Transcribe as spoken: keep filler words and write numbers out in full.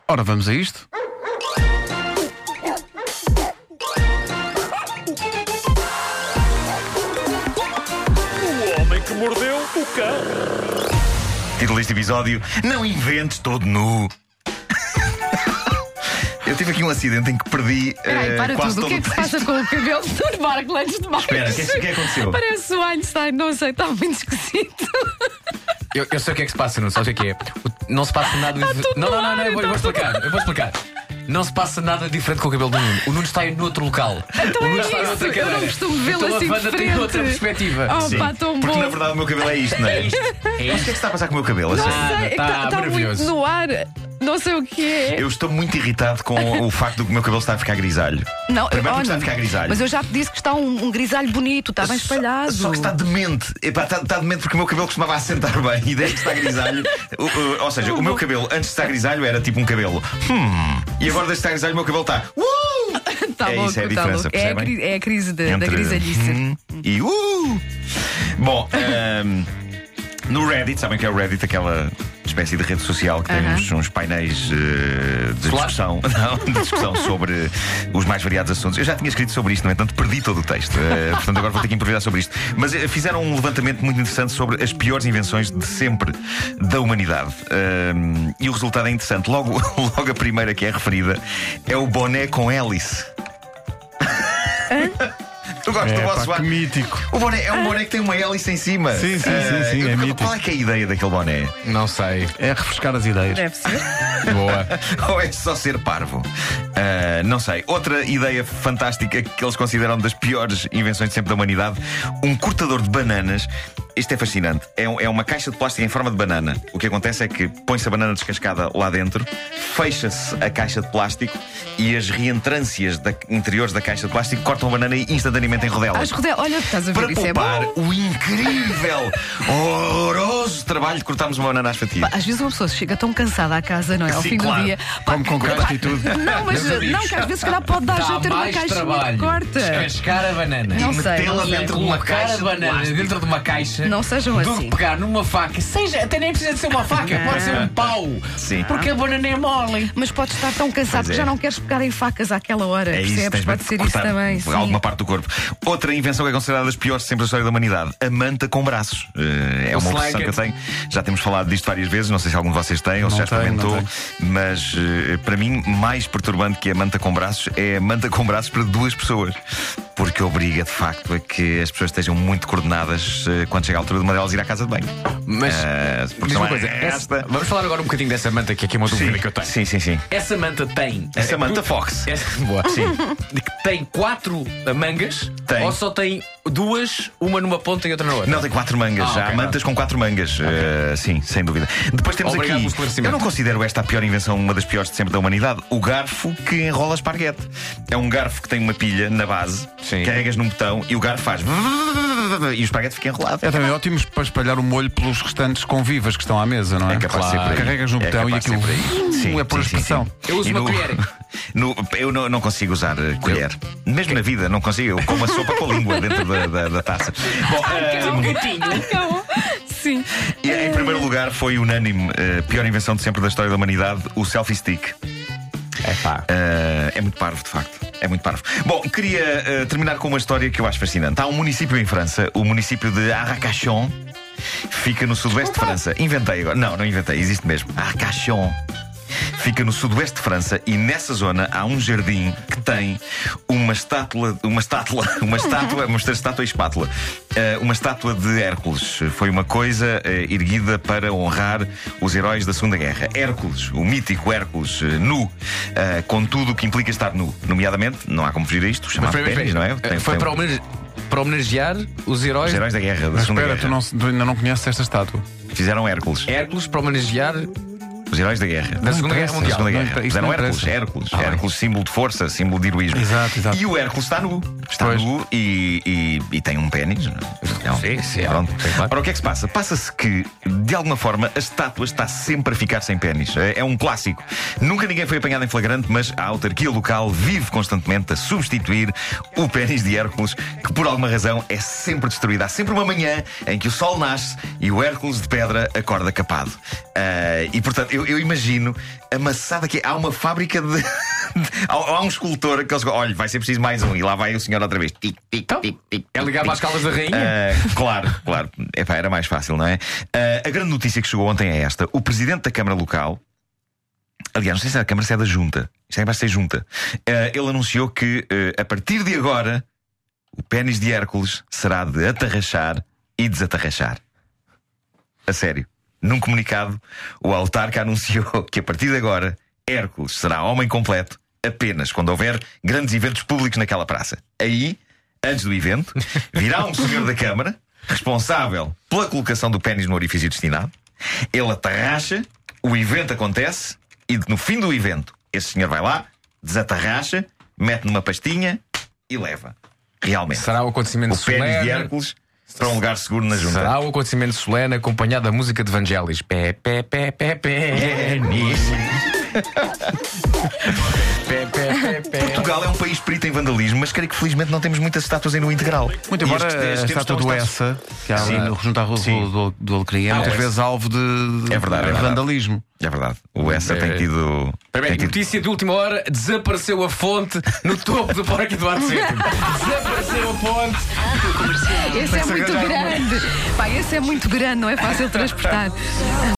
Ora, vamos a isto. O homem que mordeu o cão. Título deste episódio: Não inventes todo nu. Eu tive aqui um acidente em que perdi Peraí, uh, para quase tudo. todo O que é que se passa com o cabelo do Marco antes de mais? Espera, o que, é que- que aconteceu? Parece o Einstein, não sei, está muito esquisito. Eu, eu sei o que é que se passa, não sabes o que é que é? O- Não se passa nada. Está dif- tudo Não, no não, não, ar, não, eu vou, eu vou está explicar. Eu vou explicar. Não se passa nada diferente com o cabelo do Nuno. O Nuno está em outro local. Então o é Nuno está isso, noutra eu não cadeira. costumo vê-lo Então assim a de Wanda frente. tem outra perspectiva. Oh, Sim, pá, tão porque bom. na verdade o meu cabelo é isto, não é? É isto. É Mas o que é isto. que está a passar com o meu cabelo? a Não sério? sei, é que Está está tá muito maravilhoso. no ar. Não sei o que é. Eu estou muito irritado com o facto de que o meu cabelo está a ficar grisalho. Não, Primeiro porque olha, está a ficar grisalho. mas eu já te disse que está um, um grisalho bonito, está bem espalhado. Só, só que está demente. Epá, está, está demente porque o meu cabelo costumava assentar bem e desde que está grisalho. o- o- ou seja, o meu cabelo antes de estar grisalho era tipo um cabelo. Hum, e agora desde que está grisalho o meu cabelo está. Uh! Está é louco, isso, é a está diferença, louco. É a, percebem? cri- é a crise de- da Entre grisalhice. hum e uh! Bom, ahm, no Reddit, sabem que é o Reddit, aquela espécie de rede social que tem Aham. uns, uns painéis eh, de discussão, não, de discussão sobre os mais variados assuntos. Eu já tinha escrito sobre isto, no entanto, perdi todo o texto. Eh, portanto, agora vou ter que improvisar sobre isto. Mas eh, fizeram um levantamento muito interessante sobre as piores invenções de sempre da humanidade. Ahm, e o resultado é interessante. Logo, logo a primeira que é referida é o boné com hélice. Eu gosto do É, vosso pá, ar. que mítico. O boné é um boné que tem uma hélice em cima. Sim, sim, Ah, sim, sim, eu- é qual, mítico. qual é que é a ideia daquele boné? Não sei. É refrescar as ideias. Deve ser. Boa. Ou é só ser parvo? Ah, não sei. Outra ideia fantástica que eles consideram das piores invenções de sempre da humanidade: um cortador de bananas. Isto é fascinante. É, um- é uma caixa de plástico em forma de banana. O que acontece é que põe-se a banana descascada lá dentro, fecha-se a caixa de plástico e as reentrâncias da, interiores da caixa de plástico cortam a banana instantaneamente em rodelas. As rodelas, olha, estás a ver, Para isso é poupar bom. o incrível, horroroso trabalho de cortarmos uma banana às fatias. Às vezes uma pessoa chega tão cansada à casa, não é? Ao Sim, fim claro. do dia. Pá, Come com casca e tudo. Não, mas Meus amigos, não, que às vezes se calhar pode dar Dá jeito ter uma mais caixa trabalho. corta. Descascar a banana. Não E sei, metê-la não sei. dentro de uma Colocar caixa a de banana plástico. dentro de uma caixa. Não sejam do assim. que pegar numa faca, seja, até nem precisa de ser uma faca, pode ser um pau. Sim. Porque a banana é mole. Mas podes estar tão cansado Pois que é. já não queres pegar em facas àquela hora. É isso, percebes? tens Pode de ser isso cortar também. Sim. alguma parte do corpo. Outra invenção que é considerada das piores sempre da história da humanidade: a manta com braços. Eh, é O uma slang. obsessão que eu tenho. Já temos falado disto várias vezes. Não sei se algum de vocês tem ou se Não já tenho, experimentou. não Mas eh, para mim, mais perturbante que a manta com braços é a manta com braços para duas pessoas. Porque obriga de facto a que as pessoas estejam muito coordenadas eh, quando chega a altura de uma delas ir à casa de banho. Mas, Eh, porque diz uma senão coisa, é essa- esta. vamos falar agora um bocadinho dessa manta que aqui é uma Sim, dúvida que eu tenho. sim, sim, sim. Essa manta tem. Essa é, manta du- Fox. Essa, boa. Sim. De que tem quatro mangas? Tem. Ou só tem duas, uma numa ponta e outra na outra? Não, tem quatro mangas. Ah, Já ok, há mantas com quatro mangas. Uh, sim, sem dúvida. Depois temos Obrigado pelo aqui. esclarecimento. Eu não considero esta a pior invenção, uma das piores de sempre da humanidade: o garfo que enrola esparguete. É um garfo que tem uma pilha na base, Sim. carregas num botão e o garfo faz. E o esparguete fica enrolado. É também ótimo para espalhar o molho pelos restantes convivas que estão à mesa, não é? É capaz de ser por aí. Carregas no É botão e capaz de ser aquilo por aí. Sim, é por sim, sim, expressão. sim. Eu uso E uma no- colher. no- eu não, não consigo usar uh, colher. Mesmo na vida, não consigo. Eu como a sopa com a língua dentro da, da- da taça. Bom, uh, Um gatinho. Acabou. Sim. e em primeiro lugar foi unânime, uh, pior invenção de sempre da história da humanidade: o selfie stick. É pá. Uh, é muito parvo, de facto. É muito parvo. Bom, queria uh, terminar com uma história que eu acho fascinante. Há um município em França, o município de Arcachon, fica no sudoeste de França. Inventei agora. Não, não inventei, existe mesmo. Arcachon. Fica no sudoeste de França e nessa zona há um jardim que tem uma estátua, uma estátua, uma estátua, mostrar estátua e espátula, uh, uma estátua de Hércules. Foi uma coisa uh, erguida para honrar os heróis da Segunda Guerra. Hércules, o mítico Hércules, uh, nu, uh, com tudo o que implica estar nu. Nomeadamente, não há como fugir a isto, chamado Mas, pênis, não é? Tem- Foi tem- para, homenage- para homenagear os heróis. os heróis da guerra, da Mas Segunda espera, Guerra. tu, não, tu ainda não conheces esta estátua. Fizeram Hércules. Hércules para homenagear. Os heróis da guerra. Da Segunda Guerra Da Mundial. Segunda Não Guerra. interessa, Fizeram não Hércules. interessa. Hércules. Ah, bem. Hércules, símbolo de força, símbolo de heroísmo. Exato, exato. E o Hércules está nu. Está Pois. nu e, e, e tem um pênis. não é? Não. Sim, sim, Pronto. sim, claro. Ora, o que é que se passa? Passa-se que, de alguma forma, a estátua está sempre a ficar sem pênis. É, é um clássico. Nunca ninguém foi apanhado em flagrante, mas a autarquia local vive constantemente a substituir o pênis de Hércules, que por alguma razão é sempre destruído. Há sempre uma manhã em que o sol nasce e o Hércules de pedra acorda capado. Ah, e portanto, eu, eu, eu imagino a maçada que é. Há uma fábrica de. há, há um escultor que eles. Olha, vai ser preciso mais um. E lá vai o senhor outra vez. Tic, tic, Então, tic, tic, é ligar tic, para as calas da rainha? Uh, claro, claro. Epá, era mais fácil, não é? Uh, a grande notícia que chegou ontem é esta: o presidente da Câmara Local. Aliás, não sei se é da Câmara, se é da Junta. Isto é que vai ser Junta. Uh, ele anunciou que, uh, a partir de agora, o pénis de Hércules será de atarrachar e desatarrachar. A sério. Num comunicado, o autarca anunciou que, a partir de agora, Hércules será homem completo apenas quando houver grandes eventos públicos naquela praça. Aí, antes do evento, virá um senhor da Câmara, responsável pela colocação do pénis no orifício destinado. Ele atarracha, o evento acontece e, no fim do evento, esse senhor vai lá, desatarracha, mete numa pastinha e leva. Realmente. Será o acontecimento o pénis solene de Hércules para um lugar seguro na Junta. Será o acontecimento solene acompanhado da música de Vangelis. Pé, pé, pé, pé, pénis. Pé, pé, pé, pé. Portugal é um país perito em vandalismo, mas creio que felizmente não temos muitas estátuas em no integral. Muito E embora estes- a estes estátua tempos do estão- Essa, que há Sim. ali junto à rua Sim. do, do Alecrim, é muitas o vezes alvo de, de É verdade, é verdade. vandalismo. É verdade. O Essa É. tem tido. Primeiro, tem tido... notícia de última hora: desapareceu a fonte no topo do Parque Eduardo sétimo. Desapareceu a fonte. Esse é muito grande. Pá, esse é muito grande, não é fácil transportar.